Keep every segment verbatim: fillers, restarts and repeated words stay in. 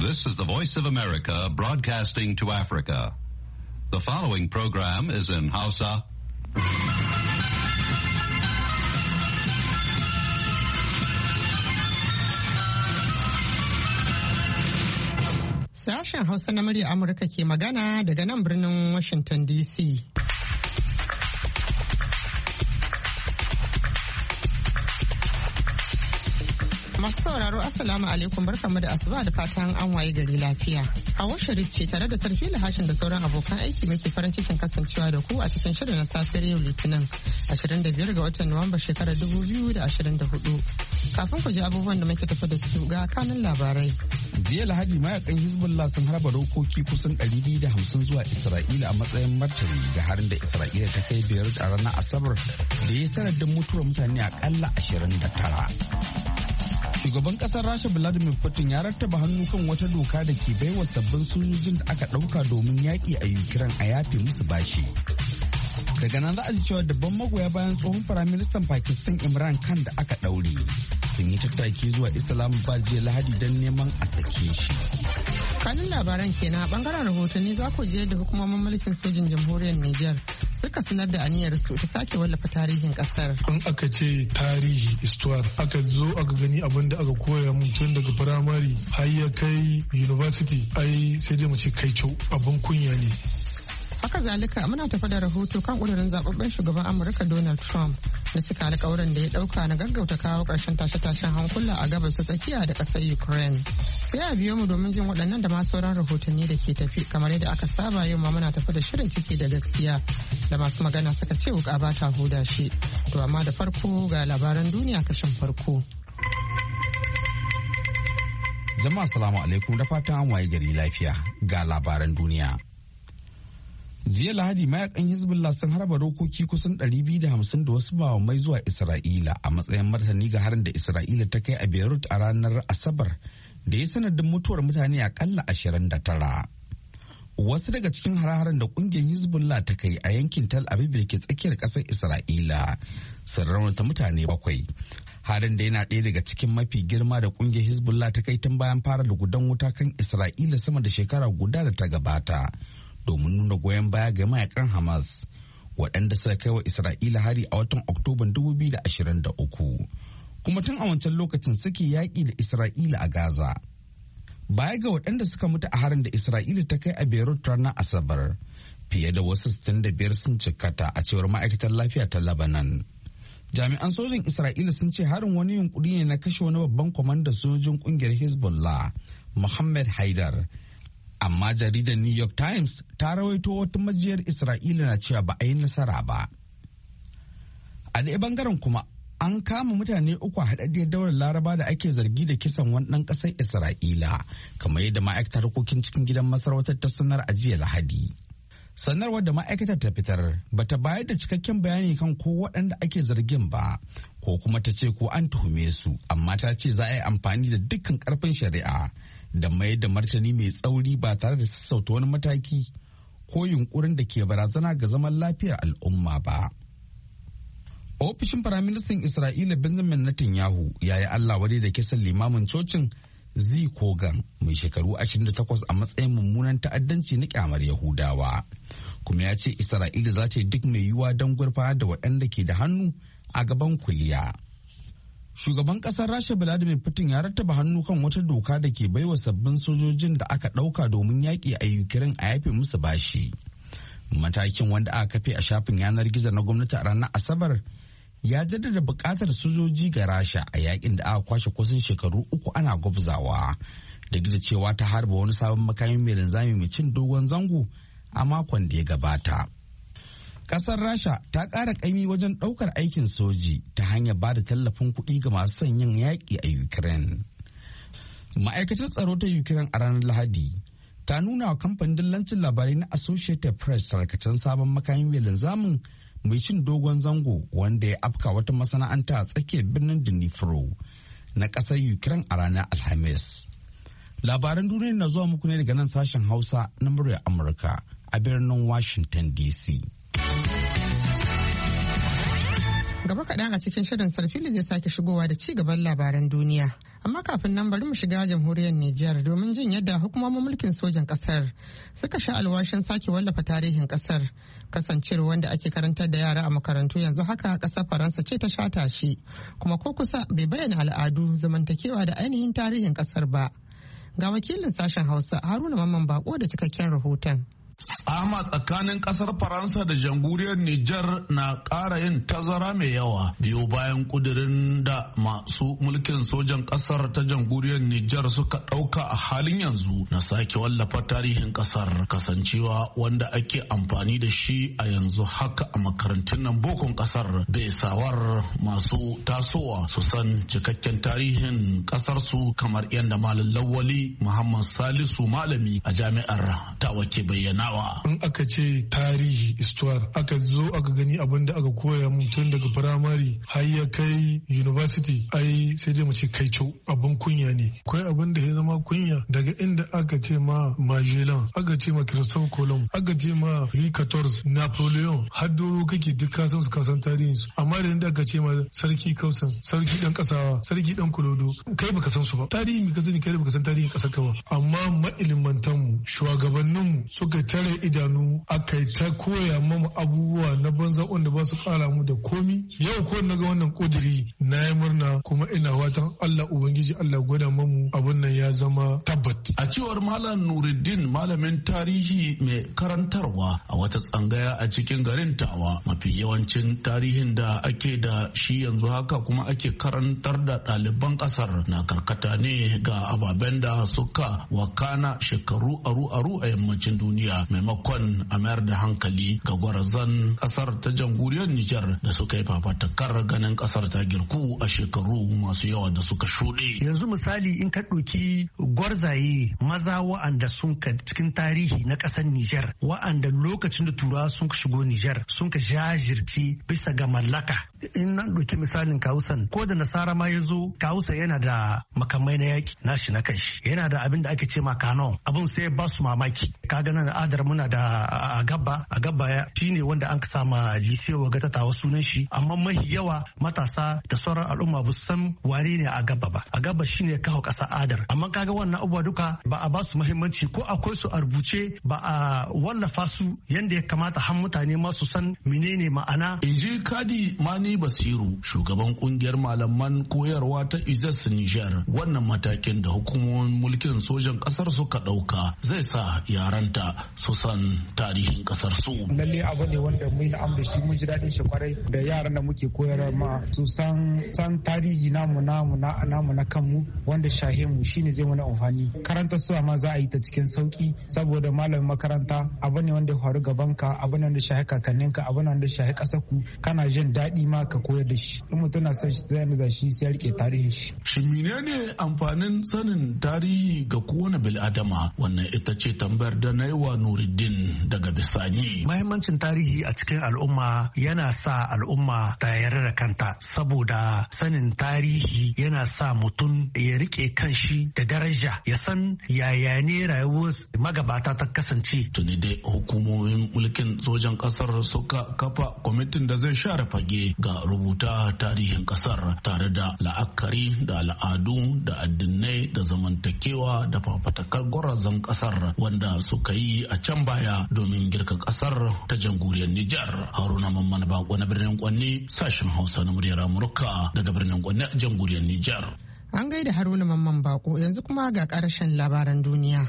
This is the Voice of America broadcasting to Africa. The following program is in Hausa. Sashen Hausa na murya Amurka ke magana daga nan birnin Washington D C. Masu sauraro Assalamu alaikum barkamu da asuba da fatan an waye gari lafiya. Hawa Sharif ce tare da Sarfi Lahashin da sauran abokan aiki muke farin cikin kasancewa da ku a cikin shirin na safiyar yau Litinin ashirin da biyar ga watan Nuwamba shekarar dubu biyu da ashirin da hudu. Kafin ku ji abubuwan da muke tafi da su ga kanun labarai. Jiya Lahadi mayakan Hezbollah sun harba rokoki kusan ɗari biyu da hamsin zuwa Isra'ila a matsayin martani ga harin da Isra'ila ta kai Beirut a ranar Asabar da ya sanadin mutuwar mutane akalla ashirin da tara. Shugaban kasar Rasha Vladimir Putin ya rattaba hannu kan wata doka da ke baiwa sabbin sojojin da aka ɗauka domin yaƙi a Ukraine a yafe musu bashi. Daga nan za a ji cewa dabban magoya bayan tsohon firaministan Pakistan Imran Khan da aka ɗaure sun yi tattaki zuwa Islamabad jiya Lahadi don neman a sake shi. Kanin labaran kenan a bangaren rahotanni za ku je da hukumomin mulkin sojin jamhuriyar Nijar suka sanar da aniyar su ta sake wallafa tarihin kasar. In aka ce tarihi istuwar aka zo aka gani abin da aka koya mun tun daga firamare har ya kai university ai sai dai mu ce kai abin kunya ne. Haka zalika muna tafa da rahoto kan ƙudurin zababben shugaban Amurka Donald Trump da suka alƙawarin da ya ɗauka na gaggauta kawo ƙarshen tashe-tashen hankula a gabas ta tsakiya da ƙasar Ukraine. Sai a biyo mu domin jin waɗannan da ma sauran rahotanni da ke tafi kamar yadda aka saba yau ma muna tafi da shirin ciki da gaskiya da masu magana suka ce wuƙa ba ta huda shi. To amma da farko ga labaran duniya kashin farko. Jama'a salamu alaikum da fatan an waye gari lafiya ga labaran duniya. Jiya Lahadi mayakan Hezbollah sun harba rokoki kusan ɗari biyu da hamsin da wasu bawamai zuwa Isra'ila a matsayin martani ga harin da Isra'ila ta kai a Beirut a ranar Asabar da ya sanadin mutuwar mutane akalla ashirin da tara. Wasu daga cikin hare-haren da kungiyar Hezbollah ta kai a yankin Tel Aviv da ke tsakiyar ƙasar Isra'ila sun raunata mutane bakwai. Harin da yana ɗaya daga cikin mafi girma da kungiyar Hezbollah ta kai tun bayan fara lugudan wuta kan Isra'ila sama da shekara guda da ta gabata. Domin nuna goyon baya ga mayakan Hamas waɗanda suka kai wa Isra'ila hari a watan Oktoban dubu biyu da ashirin da uku. Kuma tun a wancan lokacin suke yaƙi da Isra'ila a Gaza. Baya ga waɗanda suka mutu a harin da Isra'ila ta kai a Beirut ranar Asabar, fiye da wasu sittin da biyar sun jikkata a cewar ma'aikatar lafiya ta Lebanon. Jami'an sojin Isra'ila sun ce harin wani yunkuri ne na kashe wani babban kwamandan sojin ƙungiyar Hezbollah, Mohammed Haidar. Amma jaridar New York Times ta rawaito wata majiyar Isra'ila na cewa ba a yi nasara ba. A ɗaya bangaren kuma an kama mutane uku a haɗaɗɗiyar daular Laraba da ake zargi da kisan wani ɗan ƙasar Isra'ila, kamar yadda ma'aikatar harkokin cikin gidan masarautar ta sanar a jiya Lahadi. Sanarwar da ma'aikatar ta fitar bata bayar da cikakken bayani kan ko waɗanda ake zargin ba, ko kuma ta ce ko an tuhume su, amma ta ce za a yi amfani da dukkan ƙarfin shari'a da mai da martani mai tsauri ba tare da sassauta wani mataki ko yunkurin da ke barazana ga zaman lafiyar al'umma ba. Ofishin Firaministan Isra'ila Benjamin Netanyahu ya yi Allah wadai da kisan limamin cocin Zi Kogan mai shekaru ashirin da takwas a matsayin mummunan ta'addanci na kyamar Yahudawa. Kuma ya ce Isra'ila za ta yi duk mai yiwuwa don gurfanar da waɗanda ke da hannu a gaban kuliya. Shugaban ƙasar Rasha Vladimir Putin ya rattaba hannu kan wata doka da ke baiwa sabbin sojojin da aka ɗauka domin yaƙi a Ukraine a yafe musu bashi. Matakin wanda aka kafe a shafin yanar gizo na gwamnati a ranar Asabar ya jaddada buƙatar sojoji ga Rasha a yaƙin da aka kwashe kusan shekaru uku ana gwabzawa, da da cewa ta harba wani sabon makamin mai linzami mai cin dogon zango a makon da ya gabata. Kasar Rasha ta ƙara ƙaimi wajen ɗaukar aikin soji ta hanyar ba da tallafin kuɗi ga masu son yin yaƙi a Ukraine. Ma'aikatar tsaro ta Ukraine a ranar Lahadi ta nuna wa kamfanin dillancin labarai na Associated Press tarkacen sabon makamin mai linzamin mai cin dogon zango wanda ya afka wata masana'anta a tsakiyar birnin Dnipro na ƙasar Ukraine a ranar Alhamis. Labaran duniya na zuwa muku ne daga nan sashen Hausa na muryar Amurka a birnin Washington D C. Gaba kaɗan a cikin shirin Sarfili zai sake shigowa da ci gaban labaran duniya. Amma kafin nan bari mu shiga jamhuriyar Nijar domin jin yadda hukumomin mulkin sojan ƙasar suka sha alwashin sake wallafa tarihin ƙasar. Kasancewar wanda ake karantar da yara a makarantu yanzu haka ƙasar Faransa ce ta shata shi, kuma ko kusa bai bayyana al'adu, zamantakewa da ainihin tarihin ƙasar ba. Ga wakilin sashen Hausa Haruna Mamman Bako da cikakken rahoton. Ama tsakanin kasar Faransa da jamhuriyar Nijar na ƙara yin tazara mai yawa biyo bayan kudirin da masu mulkin sojan kasar ta jamhuriyar Nijar suka ɗauka a halin yanzu na sake wallafa tarihin kasar, kasancewa wanda ake amfani da shi a yanzu haka a makarantun nan bokon kasar bai sawar masu tasowa su san cikakken tarihin kasar su, kamar yadda Malam Lawali Muhammad Salisu malami a jami'ar Tawa ke bayyana. In aka ce tarihi histoire aka zo aka gani abin da aka koya mu tun daga firamare har ya kai university, ai sai dai mu ce kai co abin kunya ne. Akwai abin da ya zama kunya daga inda aka ce ma Magellan, aka ce ma Christophe Colomb, aka ce ma Louis quatorze, Napoleon, har doro kake duk kasan su kasan tarihin su. Amma da inda aka ce ma sarki Kausan, sarki dan kasawa, sarki dan Kulodo, kai baka san su ba. Tarihi ka sani, kai baka san tarihin kasar ka ba. Amma ma'ilimantan mu, shugabannin mu suka tare idanu aka yi ta koya mamu abubuwa na banza wanda ba su kara mu da komi. Yau ko na ga wannan kudiri na yi murna, kuma ina watan Allah Ubangiji Allah gwada mamu abun nan ya zama tabbat. A cewar Malam Nuruddin, malamin tarihi mai karantarwa a wata tsangaya a cikin garin Tawa, mafi yawancin tarihin da ake da shi yanzu haka kuma ake karantar da ɗaliban ƙasar na karkata ne ga ababen da suka wakana shekaru aru-aru a yammacin duniya, maimakon a mayar da hankali ga gwarazan kasar ta jamhuriyar Nijar da suka yi fafatakar ganin kasar ta girku a shekaru masu yawa da suka shuɗe. Yanzu misali in ka ɗauki gwarzaye maza wa'anda sun ka cikin tarihi na ƙasar Nijar, wa'anda lokacin da turawa sun shigo Nijar sun ka jajirce bisa ga mallaka. In nan ɗauki misalin Kawusan, ko da Nasara ma ya zo, Kawusa yana da makamai na yaƙi nashi na kanshi, yana da abin da ake ce ma kanon, abin sai ba su mamaki. Kaga nan adar muna da a gaba a gaba shine wanda an sama lisewa ga tatawa sunan shi, amma mahi yawa matasa da sauran al'umma ba su san wane ne a gaba ba. A gaba shine kawo kasa adar, amma kaga wannan abubuwa duka ba a ba su muhimmanci, ko akwai su a rubuce ba a wallafa su yanda ya kamata har mutane ma su san menene ma'ana. Inji Kadi Mani Basiru, shugaban kungiyar malaman koyarwa ta I Z S Niger, wannan matakin da hukumomin mulkin sojan kasar suka dauka zai sa yaranta su san tarihin kasar su. Lalle abu ne wanda mun na'am da shi, mun ji daɗin shi kwarai, da yaran da muke koyar ma su san san tarihi namu namu na namu na kanmu wanda shahe mu shine zai mana amfani. Karanta su amma za a yi ta cikin sauki, saboda malamin makaranta abu ne wanda ya faru gaban ka, abu ne wanda shahe kakanninka, abu ne wanda shahe kasar ku, kana jin daɗi ma ka koyar da shi. In mutum na son shi zai da shi sai ya rike tarihin shi. Shi menene amfanin sanin tarihi ga kowane bil'adama? Wannan ita ce tambayar da na yi wa Nuruddin daga bisani. Mahimmancin tarihi a cikin al'umma yana sa al'umma ta yarda da kanta, saboda sanin tarihi yana sa mutum ya rike kanshi da daraja, ya san yaya ne rayuwar magabata ta kasance. Tuni dai hukumomin mulkin sojan kasar suka kafa kwamitin da zai share fage ga rubuta tarihin kasar, tare da la'akari da al'adu da addinai da zamantakewa da fafatakar gwarazan kasar wanda suka yi a can baya domin girka kasar ta jamhuriyar Nijar. Haruna Mamman Bako na birnin Kwanne, sashen Hausa na muryar Amurka daga birnin Kwanne a jamhuriyar Nijar. An gaida Haruna Mamman Bako, yanzu kuma ga karshen labaran duniya.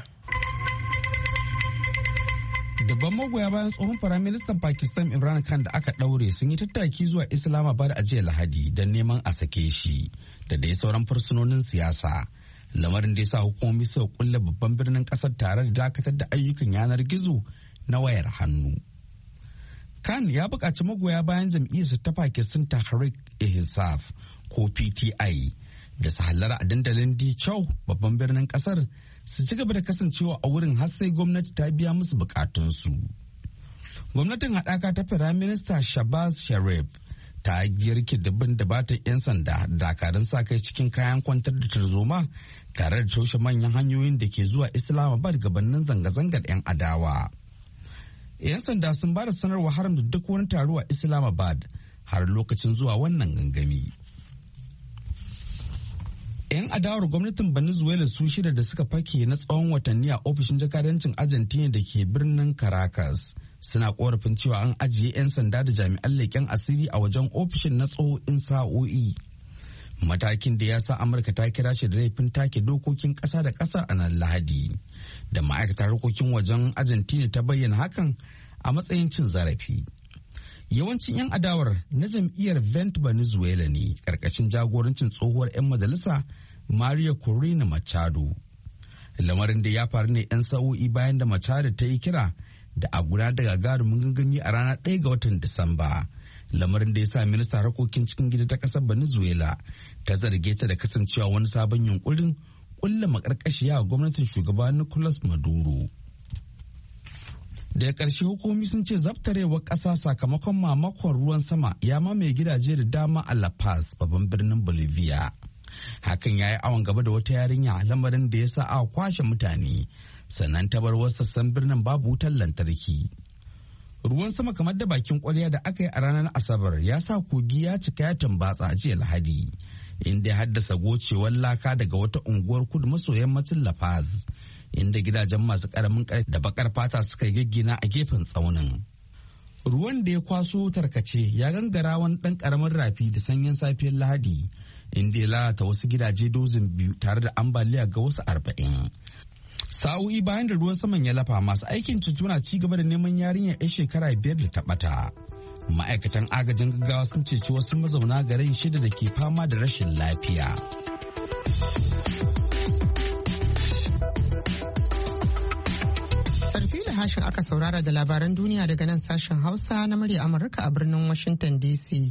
Dabban magoya bayan tsohon firaministan Pakistan Imran Khan da aka ɗaure sun yi tattaki zuwa Islamabad a jiya Lahadi don neman a sake shi da dai sauran fursunonin siyasa. Lamarin da ya sa hukumomi suka kulle babban birnin ƙasar tare da dakatar da ayyukan yanar gizo na wayar hannu. Khan ya buƙaci magoya bayan jam'iyyarsa ta Pakistan Tehreek-e-Insaf ko P T I da su hallara a dandalin Di Chow babban birnin ƙasar su ci gaba da kasancewa a wurin har sai gwamnati ta biya musu bukatunsu. Gwamnatin haɗaka ta Firaminista Shahbaz Sharif ta girke dabban da bata 'yan sanda da dakarun sa kai cikin kayan kwantar da tarzoma tare da toshe manyan hanyoyin da ke zuwa Islamabad gabanin zanga-zangar 'yan adawa. 'Yan sanda sun ba da sanarwa haramta duk wani taro a Islamabad har lokacin zuwa wannan gangami. 'Yan adawar gwamnatin Venezuela su shida da suka fake na tsawon watanni a ofishin jakadancin Argentina da ke birnin Caracas suna korafin cewa an ajiye 'yan sanda da jami'an leƙen asiri a wajen ofishin na tsohon sa'o'i. Matakin da ya sa Amurka ta kira shi da laifin take dokokin ƙasa da ƙasar a nan Lahadi. Da ma'aikatar harkokin wajen Argentina ta bayyana hakan a matsayin cin zarafi. Yawancin 'yan adawar na jam'iyyar Vent Venezuela ne karkashin jagorancin tsohuwar 'yan majalisa Maria Corina Machado. Lamarin da ya faru ne 'yan sa'o'i bayan da Machado ta yi kira da a gudanar da gagarumin gangami a ranar ɗaya ga watan Disamba. Lamarin da ya sa minista harkokin cikin gida ta ƙasar Venezuela ta zarge ta da kasancewa wani sabon yunkurin ƙulla maƙarƙashiya a gwamnatin shugaba Nicolas Maduro. Daga ƙarshe hukumomi sun ce zabtarewar ƙasa sakamakon mamakon ruwan sama ya mamaye gidaje da dama a La Paz, babban birnin Bolivia. Hakan ya yi awon gaba da wata yarinya, lamarin da ya sa aka kwashe mutane, sannan ta bar wasu sassan birnin babu wutar lantarki. Ruwan sama kamar da bakin ƙwarya da aka yi a ranar Asabar ya sa kogi ya cika ya tambatsa a jiya Lahadi, inda ya haddasa gocewar laka daga wata unguwar kudu maso yammacin La Paz, inda gidajen masu karamin karfi da bakar fata suka yi gaggina a gefen tsaunin. Ruwan da ya kwaso tarkace ya gangara wani ɗan ƙaramin rafi da sanyin safiyar Lahadi, inda ya lalata wasu gidaje dozin biyu tare da ambaliya ga wasu arba'in. Sa'o'i bayan da ruwan saman ya lafa, masu aikin ceto na ci gaba da neman yarinyar 'yan shekara biyar da ta ɓata. Ma'aikatan agajin gaggawa sun ceci wasu mazauna garin shida da ke fama da rashin lafiya. Hashin aka saurara da labaran duniya daga nan sashen Hausa na murya Amurka a birnin Washington D C.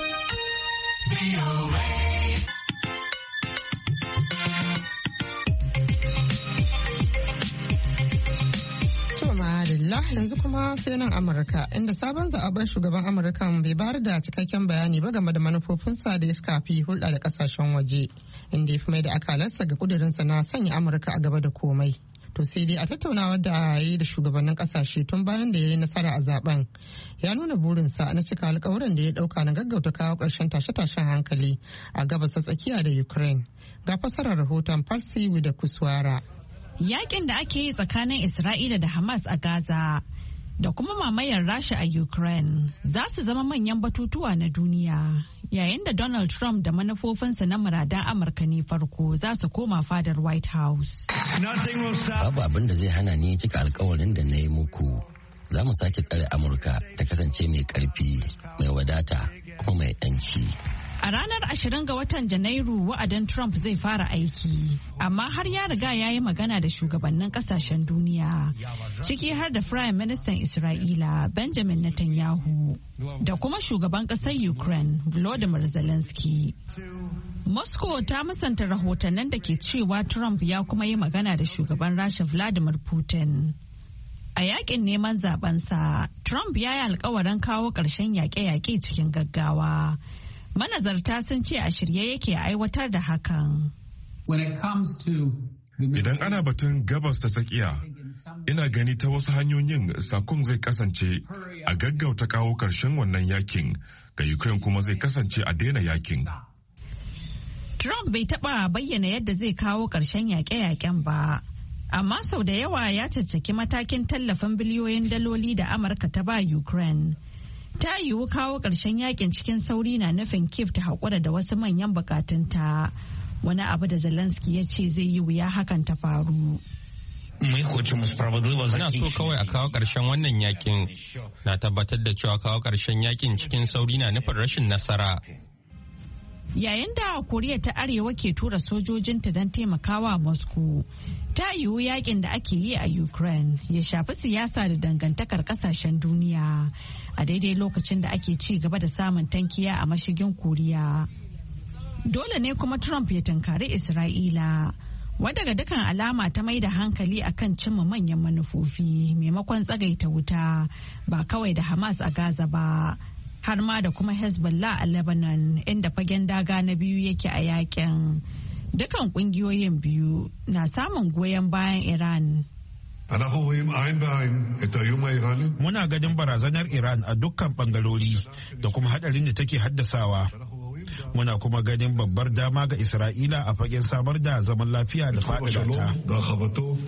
Yanzu kuma sai nan Amurka, inda sabon zaɓen shugaban Amurka bai bayar da cikakken bayani ba game da manufofinsa da ya shafi hulɗa da ƙasashen waje, inda ya fi mai da akalarsa ga ƙudurinsa na sanya Amurka a gaba da komai. To sai dai a tattaunawar da ya yi da shugabannin kasashe tun bayan da ya yi nasara a zaben, ya nuna burinsa na cika alkawuran da ya dauka na gaggauta kawo ƙarshen tashe-tashen hankali a gabas ta tsakiya da Ukraine. Ga fasarar rahoton Farsi da Kuswara. Yakin da ake yi tsakanin Isra'ila da Hamas a Gaza da kuma mamayar Rasha a Ukraine za su zama manyan batutuwa na duniya, yayin da Donald Trump da manufofinsa na muradan Amurka ne farko za su koma fadar White House. Babu abin da zai hana ni cika alkawarin da na yi muku. Za mu sake tsare Amurka ta kasance mai karfi, mai wadata, kuma mai 'yanci. A ranar ashirin ga watan Janairu wa'adin Trump zai fara aiki, amma har ya riga ya yi magana da shugabannin kasashen duniya, ciki har da Prime Minister Isra'ila Benjamin Netanyahu da kuma shugaban ƙasar Ukraine Volodymyr Zelensky. Moscow ta musanta rahotannin da ke cewa Trump ya kuma yi magana da shugaban Rasha Vladimir Putin. A yakin neman zabensa, Trump ya yi alkawarin kawo ƙarshen yaƙe-yaƙe cikin gaggawa. Manazarta sun ce a shirye yake aiwatar da hakan. Idan ana batun gabas ta tsakiya, ina gani ta wasu hanyoyin sakon zai kasance a gaggauta kawo ƙarshen wannan yakin, ga Ukraine kuma zai kasance a daina yakin. Trump bai taɓa bayyana yadda zai kawo ƙarshen yaƙe-yaƙen ba, amma sau da yawa ya caccaki matakin tallafin biliyoyin daloli da Amurka ta ba Ukraine. Ta yiwu kawo ƙarshen yakin cikin sauri na nufin Kiev ta haƙura da wasu manyan bukatunta, wani abu da Zelensky ya ce zai yi wuya hakan ta faru. Ina so kawai a kawo ƙarshen wannan yakin. Na tabbatar da cewa kawo ƙarshen yakin cikin sauri na nufin rashin nasara. Yayin da Koriya ta Arewa ke tura sojojinta don taimakawa Moscow, ta yiwu yakin da ake yi a Ukraine ya shafi siyasa da dangantakar kasashen duniya a daidai lokacin da ake ci gaba da samun tankiya a mashigin Koriya. Dole ne kuma Trump ya tunkari Isra'ila, wadda ga dukkan alama ta mai da hankali akan cimma manyan manufofi maimakon tsagaita wuta, ba kawai da Hamas a Gaza ba, har ma da kuma Hezbollah a Lebanon, inda fagen daga na biyu yake a yakin. Dukan kungiyoyin biyu na samun goyon bayan Iran. Muna ganin barazanar Iran a dukkan bangarori da kuma hadarin da take haddasawa. Muna kuma ganin babbar dama ga Isra'ila a fagen samar da zaman lafiya da faɗaɗa.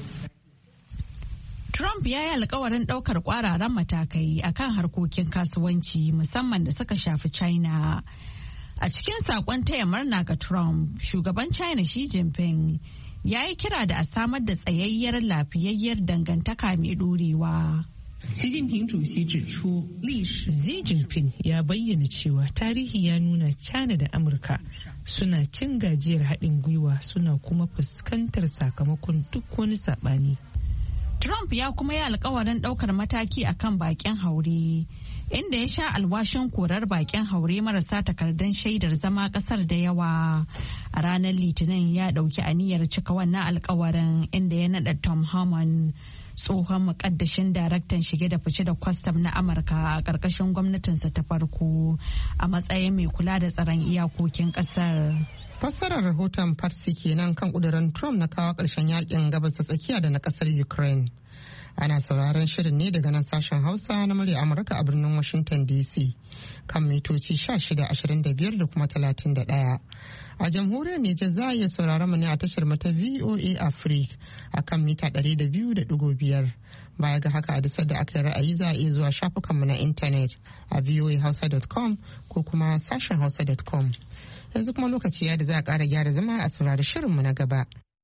Trump ya yi alkawarin ɗaukar ƙwararan matakai akan harkokin kasuwanci musamman da suka shafi China. A cikin saƙon taya murna ga Trump, shugaban China Xi Jinping ya yi kira da a samar da tsayayyar lafiyayyar dangantaka mai ɗorewa. Xi Jinping ya bayyana cewa tarihi ya nuna China da Amurka suna cin gajiyar haɗin gwiwa suna kuma fuskantar sakamakon duk wani saɓani. Trump ya kuma yi alkawarin ɗaukar mataki akan baƙin haure, inda ya sha alwashin korar baƙin haure marasa takardun shaidar zama ƙasar da yawa. A ranar Litinin ya ɗauki aniyar cika wannan alkawarin, inda ya naɗa Tom Harmon, tsohon muƙaddashin daraktan shige da fice da kwastam na Amurka a ƙarƙashin gwamnatinsa ta farko, a matsayin mai kula da tsaron iyakokin ƙasar. Fassarar rahoton Farsi kenan kan kudurin Trump na kawo ƙarshen yakin gabas ta tsakiya da na ƙasar Ukraine. Ana sauraron shirin ne daga nan sashen Hausa na murya Amurka a birnin Washington D C kan mitoci shida ashirin da biyar da kuma talatin da ɗaya. A jamhuriyar Nijar za a iya sauraron mu ne a tashar mata V O A Africa a kan mita ɗari da biyu da ɗigo biyar. Baya ga haka a dusar da aka yi ra'ayi za a iya zuwa shafukanmu na intanet a voa hausa dot com ko kuma sashen hausa dot com. Yanzu kuma lokaci ya da za a ƙara gyara zama a saurari shirinmu na gaba.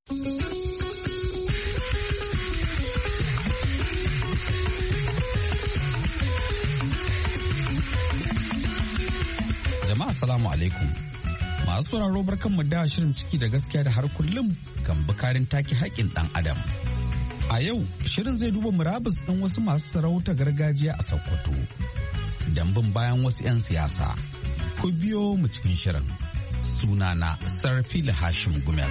Jama'a salamu alaikum. Masu sauraro barkanmu da shirin ciki da gaskiya da har kullum kan bukarin take haƙƙin ɗan adam. A yau shirin zai duba murabus ɗin wasu masu sarauta gargajiya a Sokoto. Dambun bayan wasu 'yan siyasa. Ku biyo mu cikin shirin. Sunana Sarfila Hashim Gumel.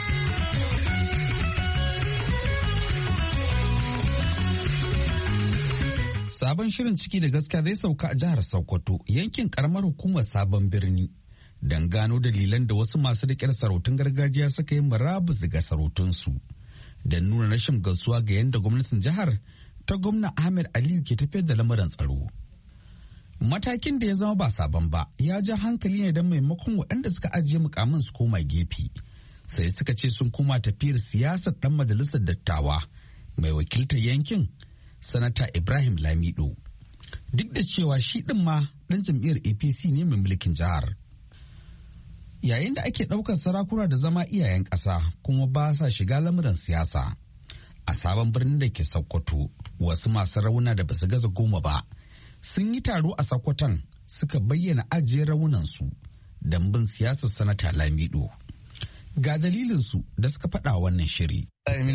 Sabon shirin ciki da gaskiya zai sauka a jihar Sokoto, yankin karamar hukumar Sabon Birni, don gano dalilan da wasu masu riƙe sarautun gargajiya suka yi murabus daga sarautunsu, don nuna rashin gamsuwa ga yadda gwamnatin jihar ta gwamna Ahmed Aliyu ke tafiyar da lamarin tsaro. Matakin da ya zama ba sabon ba ya ja hankali ne don maimakon waɗanda suka ajiye mukamin su koma gefe, sai suka ce sun koma tafiyar siyasar ɗan majalisar dattawa mai wakiltar yankin Sanata Ibrahim Lamido. Duk da cewa shi ɗin ma ɗan jam'iyyar A P C ne mai mulkin jihar. Yayin da ake ɗaukar sarakuna da zama iyayen ƙasa kuma ba sa shiga lamuran siyasa. A Sabon Birnin da ke Sokoto, wasu masu rauna da basu gaza goma ba sun yi taro a Sokoton suka bayyana ajiye raunansu don bin siyasar Sanata Lamido. Ga dalilinsu da suka faɗa wannan shiri.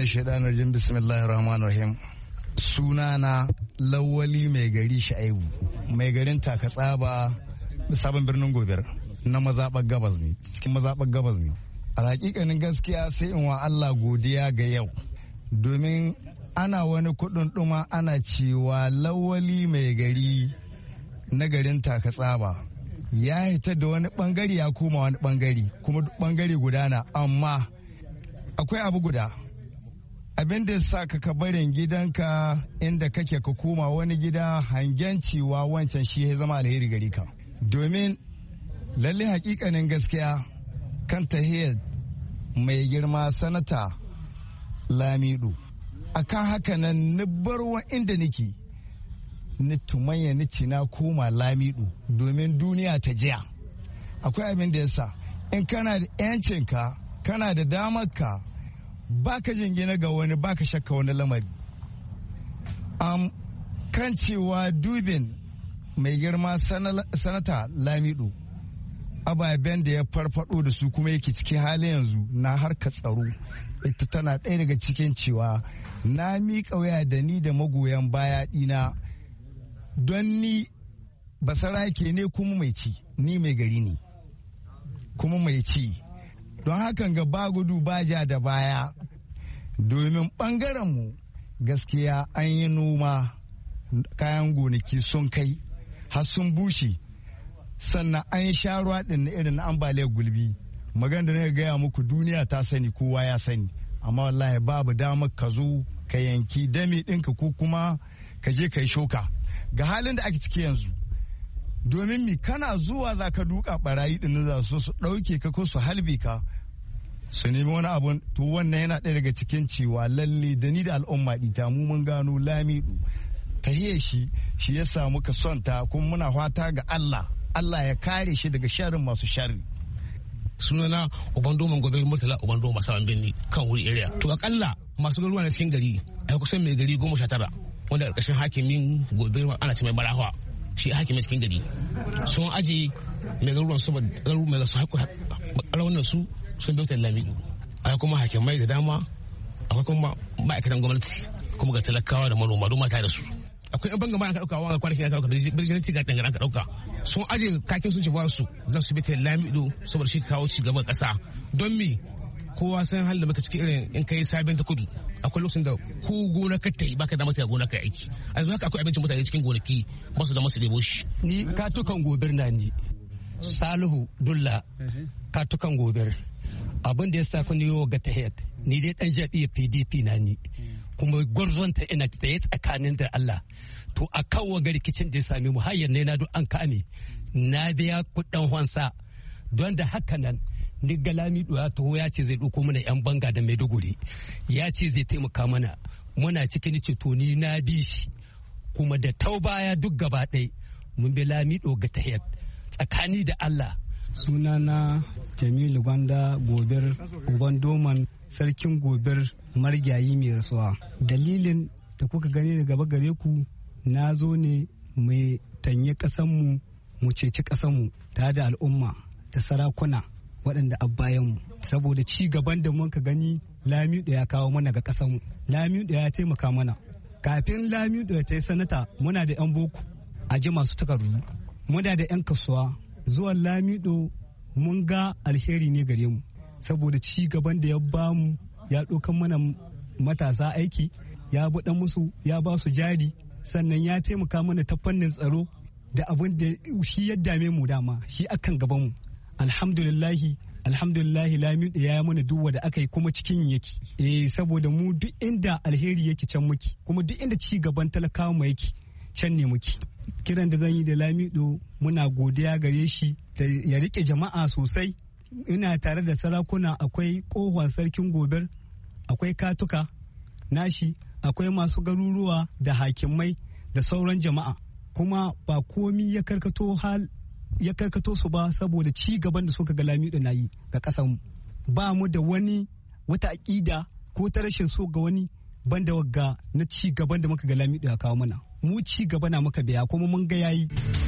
Sunana Lawali mai gari Sha'ibu, mai garin Takatsaba, Sabon Birnin Gobir, na mazaɓar gabas ne, cikin mazaɓar gabas ne. A hakikanin gaskiya sai in wa Allah godiya ga yau, domin ana wani kuɗin ɗuma ana cewa Lawali mai gari na garin Takatsaba ya hita da wani ɓangare ya koma wani ɓangare, kuma ɓangare guda na, amma akwai abu guda. Abin da sa ka ka barin gidanka inda kake ka koma wani gida hangen cewa wancan shi ya zama alheri gari ka. Domin lalle hakikanin gaskiya kan tahiyar mai girma Sanata Lamido. Akan haka nan ni barwa inda nake ni tumanya ni ci na koma Lamido domin duniya ta jiya. Akwai abin da yasa in kana da 'yancinka kana da damarka baka jingina ga wani baka shakka wani lamari. Um, kan cewa dubin mai girma Sanata Lamido ababen da ya farfado da su kuma yake cikin halin yanzu na harkar tsaro, ita tana ɗaya daga cikin cewa na miƙa waya da ni da magoyan baya ɗina, don ni basarake ne kuma mai ci, ni mai gari ne kuma mai ci. Don hakan ga ba gudu ba ja da baya, domin ɓangarenmu gaskiya an yi noma, kayan gonaki sun kai har sun bushe, sannan an yi sharuwa ɗin na irin ambaliyar gulbi. Magana da na gaya muku duniya ta sani, kowa ya sani, amma wallahi babu damar ka zo ka yanki dami ɗinka ko kuma ka je ka yi shoka ga halin da ake ciki yanzu. Domin mi kana zuwa za ka duka barayi ɗin za su su ɗauke ka ko su halbe ka su nemi wani abun, to wannan yana ɗaya daga cikin cewa lalle da ni da al'umma ɗita mu mun gano Lamido ta shi shi ya samu ka son ta, kuma muna fata ga Allah Allah ya kare shi daga sharrin masu sharri. Sunana Ubandoman Gobe Murtala Ubandoma Saban Birni kan wuri area. To akalla masu garuruwa na cikin gari a kusan mai gari goma sha tara wanda ƙarƙashin hakimin Gobe ana ce mai Barawa shi hakimin cikin gari sun aje mai garuruwan su garuruwan mai su haƙƙo wannan su sun bauta Lamido. Akwai kuma hakimai da dama, akwai kuma ma'aikatan gwamnati, kuma ga talakawa da manoma don mata da su. Akwai yan bangama aka dauka wanga kwanaki aka dauka birjin tiga dangar aka dauka sun aje kakin sun ce ba su zan su bita Lamido saboda shi kawo ci gaban kasa. Don me kowa san halin da muka cikin irin in kai sabin ta kudu akwai lokacin da ko gona ka tai baka da mata gona kai aiki a yanzu haka akwai abincin mutane cikin gonaki ba su da masu debo shi. Ni katukan gobir na ni Salihu Dulla katukan gobir abin da ya sa kun yi ga tahiyat ni dai dan jaɗi P D P na ni kuma gwarzonta ina tsaye tsakanin da Allah to a kawo ga rikicin da ya same mu hayar ne na duk an kame na biya kuɗin hansa don da haka nan ni ga Lamido ya taho ya ce zai ɗauko mana yan banga da Maiduguri ya ce zai taimaka mana muna cikin ce to ni na bi shi kuma da tau baya duk gaba ɗaya mun bi Lamido ga tahiyat tsakani da Allah. Sunana Jamilu Gwanda Gobir Ubandoman sarkin Gobir margayi mai rasuwa. Dalilin da kuka gani da gaba gare ku na zo ne mai tanye ƙasanmu mu ceci ƙasanmu tare da al'umma da sarakuna waɗanda abbayanmu saboda ci gaban da muka gani Lamido ya kawo mana ga ƙasanmu. Lamido ya taimaka mana. Kafin Lamido ya ta yi sanata muna da 'yan boko aji masu takardu, muna da 'yan kasuwa. Zuwan Lamido mun ga alheri ne gare mu saboda ci gaban da ya bamu ya ɗaukan mana matasa aiki ya buɗe musu ya ba su jari sannan ya taimaka mana ta fannin tsaro da abin da shi ya dame mu dama shi akan gaban mu. Alhamdulillahi alhamdulillahi Lamido ya yi mana duk wanda aka yi kuma cikin yake eh saboda mu duk inda alheri yake can muke kuma duk inda ci gaban talakawa mu yake can ne muke. Kiran da zan yi da Lamido muna godiya gare shi da ya rike jama'a sosai. Ina tare da sarakuna akwai kohon sarkin Gobir, akwai katuka nashi, akwai masu garuruwa da hakimai da sauran jama'a. Kuma ba komi ya karkato hal ya karkato su ba saboda ci gaban da suka ga Lamido na yi ga ƙasarmu. Ba mu da wani wata aƙida ko ta rashin so ga wani banda wagga na ci gaban da muka ga Lamido ya kawo mana. Mu ci gaba na muka biya kuma mun ga yayi.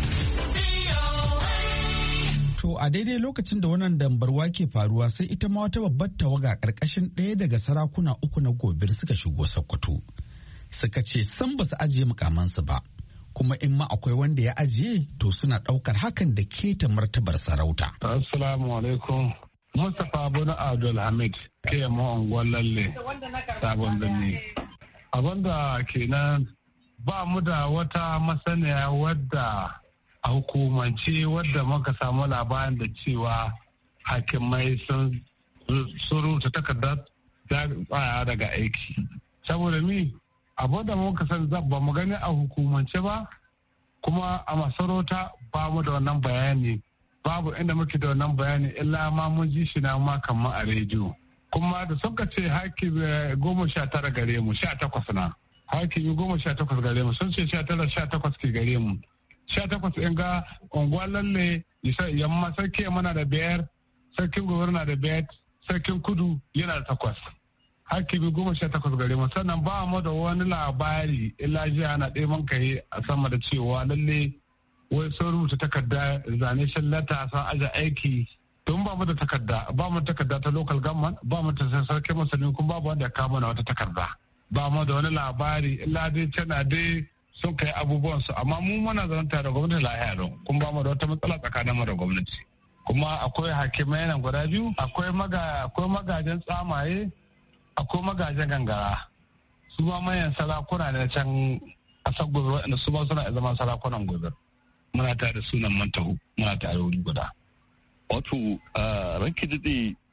To a daidai lokacin da wannan dambarwa ke faruwa sai ita ma wata babbar tawaga karkashin ɗaya daga sarakuna uku na Gobir suka shigo Sokoto. Suka ce san ba su ajiye mukamansu ba, kuma in ma akwai wanda ya ajiye to suna ɗaukar hakan da keta martabar sarauta. Assalamu alaikum. Mustapha Bono Abdul Hamid ke yamma unguwar lalle sabon birni. Abinda kenan ba mu da wata masaniya wadda a hukumance wadda muka samu labarin da cewa hakimai sun rubuta takardar tsaya daga aiki. Saboda mi abu da muka san ba mu gani a hukumance ba kuma a masarauta ba mu da wannan bayani babu inda muke da wannan bayani illa ma mun ji shi na ma kamar a rediyo. Kuma da suka ce haki goma sha tara gare mu sha takwas na. Hakimi goma sha takwas gare mu sun ce sha tara sha takwas ke gare mu. Sha takwas in ga unguwa lalle yamma sarki mana da biyar, sarkin gobe na da biyar, sarkin kudu yana da takwas. Hakimi goma sha takwas gare mu sannan ba mu da wani labari illa jiya na ɗaya man kai a sama da cewa lalle wai sun rubuta takarda zane shallata sun aje aiki don ba mu da takarda ba mu takarda ta local government ba mu ta sarkin masani kuma babu wanda ya kawo mana wata takarda. Ba mu da wani labari illa dai tana dai sun kai abubuwan su amma mu muna zanta da gwamnati lahiya don kun ba mu da wata matsala tsakanin mu da gwamnati. Kuma akwai hakimai nan guda biyu akwai maga akwai magajen tsamaye akwai magajen gangara su ma manyan sarakuna ne can kasar gobe waɗanda su ma suna zama sarakunan gobe muna tare da sunan mantahu muna tare wuri guda. Wato ranki daɗe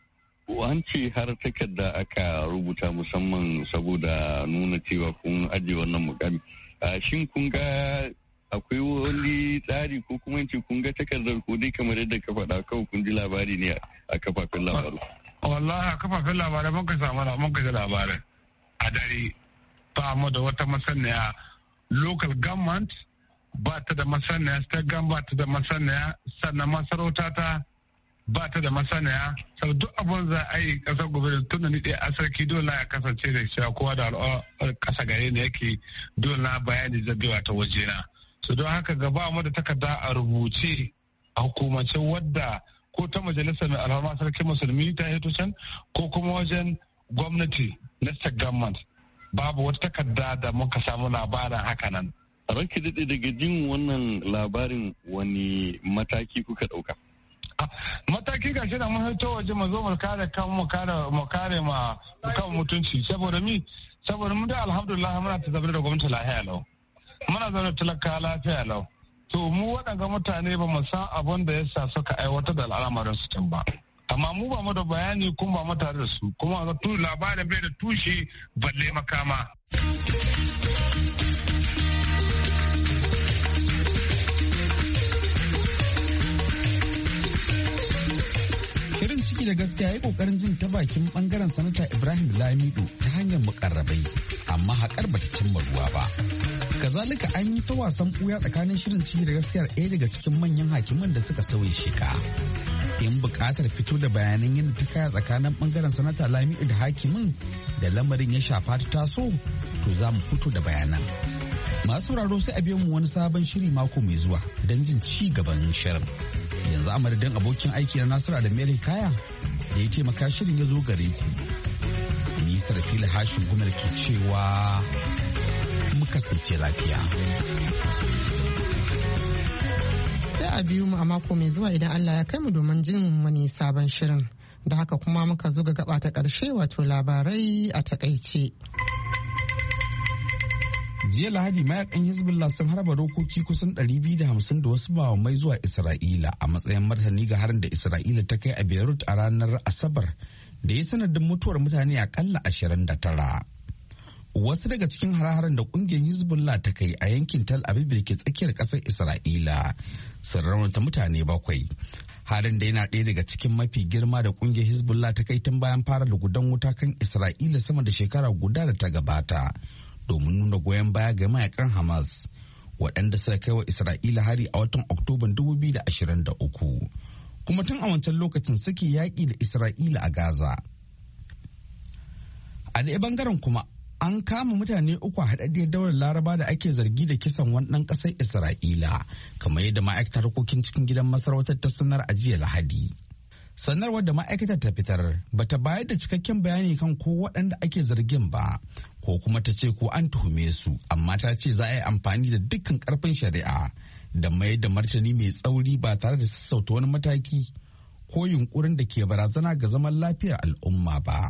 an ce har takarda aka rubuta musamman saboda nuna cewa kun ajiye wannan mukami. Shin kun ga akwai wani tsari ko kuma ce kun ga takardar ko dai kamar yadda ka faɗa kawai kun ji labari ne a kafafen labaru? Wallahi a kafafen labarai mun ka samu mun ka ji labarin a dare ba mu da wata masaniya. Local government ba ta da masaniya, state government ba ta da masaniya, sannan masarauta ta ba ta da masaniya. Sau duk abin za a yi kasar gobe da tun da ni ɗaya a sarki dole ya kasance da cewa kowa da ƙasa gare ne yake dole na bayani zabewa ta wajena. So don haka gaba mu da takarda a rubuce a hukumance wadda ko ta majalisar mai alhama sarki musulmi ta hito can ko kuma wajen gwamnati na state government babu wata takarda da muka samu labarin haka nan. Ranki daɗe daga jin wannan labarin wani mataki kuka ɗauka? Mataki ga shi da mun hito waje mu zo mu kare kan mu kare mu kare ma kan mutunci saboda mi saboda mun da alhamdulillah muna ta zabar da gwamnati lafiya lau. Muna zaune talaka lafiya lau. To mu waɗanga mutane ba mu san abin da yasa suka aiwatar da al'amarin su can ba. Amma mu ba mu da bayani kuma ba mu tare da su kuma ga tu labarin bai da tushe balle makama. Shirin ciki da gaskiya ya kokarin jin ta bakin bangaren sanata Ibrahim Lamido ta hanyar mukarrabai amma haƙar bata cimma ruwa ba. Kazalika an yi ta wasan ɓuya tsakanin shirin ciki da gaskiyar ɗaya daga cikin manyan hakiman da suka sauya sheka. In buƙatar fito da bayanan yadda ta kaya tsakanin bangaren sanata Lamido da hakimin da lamarin ya shafa ta taso to za mu fito da bayanan. Masu sauraro sai a biyo mu wani sabon shiri mako mai zuwa don jin ci gaban shirin. Yanzu a madadin abokin aiki na Nasiru da Mary Kaya da ya taimaka shirin ya zo gare ku. Ni Sarfila Hashin Gumel ke cewa mu kasance lafiya. Sai a biyu mu a mako mai zuwa idan Allah ya kai mu domin jin wani sabon shirin. Da haka kuma muka zo ga gaba ta ƙarshe wato labarai a takaice. Jiya Lahadi mayakan Hezbollah sun harba rokoki kusan ɗari biyu da hamsin da wasu bawamai zuwa Isra'ila a matsayin martani ga harin da Isra'ila ta kai a Beirut a ranar Asabar da ya sanadin mutuwar mutane akalla ashirin da tara. Wasu daga cikin hare-haren da kungiyar Hezbollah ta kai a yankin Tel Aviv da ke tsakiyar ƙasar Isra'ila sun raunata mutane bakwai. Harin da yana ɗaya daga cikin mafi girma da kungiyar Hezbollah ta kai tun bayan fara lugudan wuta kan Isra'ila sama da shekara guda da ta gabata. Domin nuna goyon baya ga mayakan Hamas waɗanda suka kai wa Isra'ila hari a watan Oktoban dubu biyu da ashirin da uku. Kuma tun a wancan lokacin suke yaƙi da Isra'ila a Gaza. A ɗaya bangaren kuma an kama mutane uku a haɗaɗɗiyar daular Laraba da ake zargi da kisan wani ɗan ƙasar Isra'ila kamar yadda ma'aikatar harkokin cikin gidan masarautar ta sanar a jiya Lahadi. Sanarwar da ma'aikatar ta fitar bata bayar da cikakken bayani kan ko waɗanda ake zargin ba ko kuma ta ce ko an tuhume su, amma ta ce za a yi amfani da dukkan ƙarfin shari'a da mayar da martani mai tsauri ba tare da sassauta wani mataki ko yunkurin da ke barazana ga zaman lafiyar al'umma ba.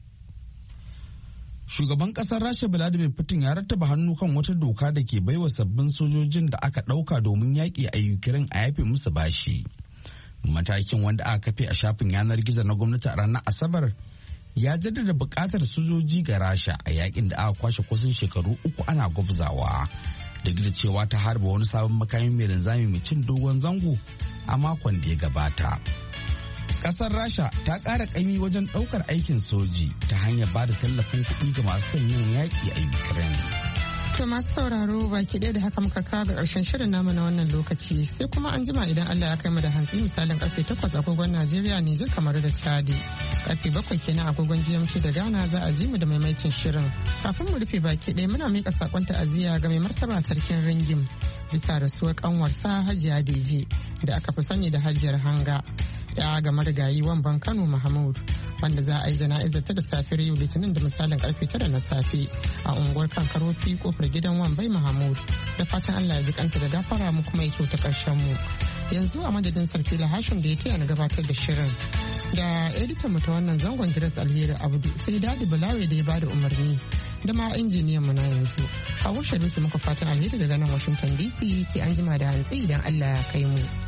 Shugaban ƙasar Rasha Vladimir Putin ya rattaba hannu kan wata doka da ke baiwa sabbin sojojin da aka ɗauka domin yaƙi a Ukraine a yafe musu bashi. Matakin wanda aka kafe a shafin yanar gizo na gwamnati a ranar Asabar ya jaddada buƙatar sojoji ga Rasha a yakin da aka kwashe kusan shekaru uku ana gwabzawa, duk da cewa ta harba wani sabon makamin mai linzami mai cin dogon zango a makon da ya gabata. Ƙasar Rasha ta ƙara ƙaimi wajen ɗaukar aikin soji ta hanyar ba da tallafin kuɗi ga masu son yin yaƙi a Ukraine. To masu sauraro baki ɗaya da haka muka kawo ga ƙarshen shirin namu na wannan lokaci sai kuma an jima idan Allah ya kai mu da hantsi misalin karfe takwas agogon Najeriya Nijar kamar da Chadi. Karfe bakwai kenan agogon G M T da Ghana za a ji mu da maimaitin shirin. Kafin mu rufe baki ɗaya muna miƙa sakon ta'aziyya ga mai martaba sarkin Ringim bisa rasuwar kanwarsa Hajiya Deji da aka fi sani da Hajiyar Hanga. Ya ga marigayi Wamban Kano Mahmud wanda za a yi jana'izar ta da safiyar yau Litinin da misalin karfe tara na safe a unguwar Kankarofi kofar gidan Wambai Mahmud. Da fatan Allah ya ji kanta da gafara mu kuma ya kyauta karshen mu. Yanzu a madadin Sarfila Hashim da ya taya na gabatar da shirin. Da editan mu ta wannan zangon Giras Alheri Abdu sai Dadi Balawe da ya bada umarni da ma injiniyan mu na yanzu. Hawa Sharifu muka fatan alheri daga nan Washington D C sai an jima da hantsi idan Allah ya kai mu.